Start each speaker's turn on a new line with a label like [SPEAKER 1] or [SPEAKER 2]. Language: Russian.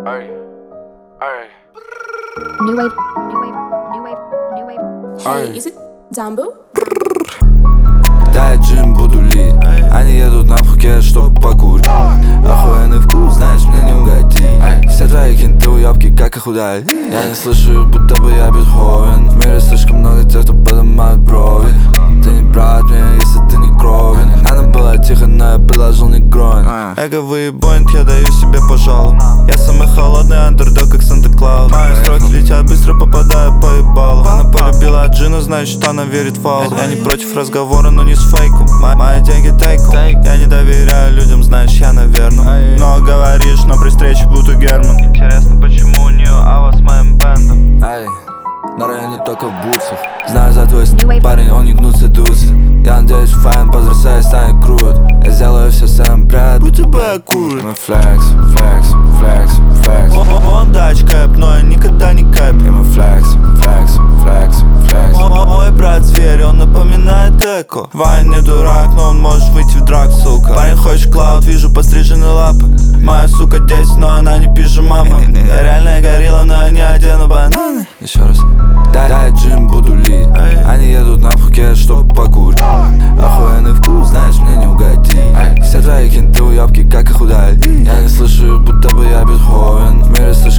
[SPEAKER 1] New wave, new wave, new wave, new wave.
[SPEAKER 2] Hey, is it Dambu?
[SPEAKER 3] Дай джин, буду лить. Они едут на Пхукет, чтоб покурить. Охуенный вкус, знаешь, мне не угоди. Все твои хинты уёбки, как их удалить. Я не слышу, будто бы я Бетховен. В мире слишком много тех, кто поднимает брови. Ты не брат мне, если ты не кровен. Она была тихо, но я предложил не гронь. Эго выебонит, я даю себе пожалуй. Я самый холодный андердог, как Санта-Клаус. Мои строки летят, быстро попадая по ебалу. Она полюбила Джина, значит она верит в фаул. Я не против разговора, но не с фейком. Мои деньги тейком. Я не доверяю людям, знаешь, я наверное. Много говоришь, но при встрече буду Герман. Интересно, почему у нее ава с моим бэндом? Эй, на районе только в бутсах. Знаю за твой парень, он не гнутся, дуется. Я надеюсь, файн повзрослеет, станет круто. Я сделаю все сам, брат, будто бы я курю. Мы флекс, флекс, флекс, флекс. Он дач кэп, но я никогда не кэп. И мы флекс, флекс, флекс, флекс. Мой брат зверь, он напоминает эко. Вайн не дурак, но он может выйти в драк, сука. Парень хочет клауд, вижу постриженные лапы. Моя сука 10, но она не пижамама. Я реальная горилла, но я не одену бананы. Еще раз. Дай джин, буду лить. Они едут на Пхукет, чтоб покурить. Охуенный вкус, знаешь, мне не угоди. Все твои хинты уёбки, как их удалить. Я не слышу, будто бы я Бетховен. В мире слишком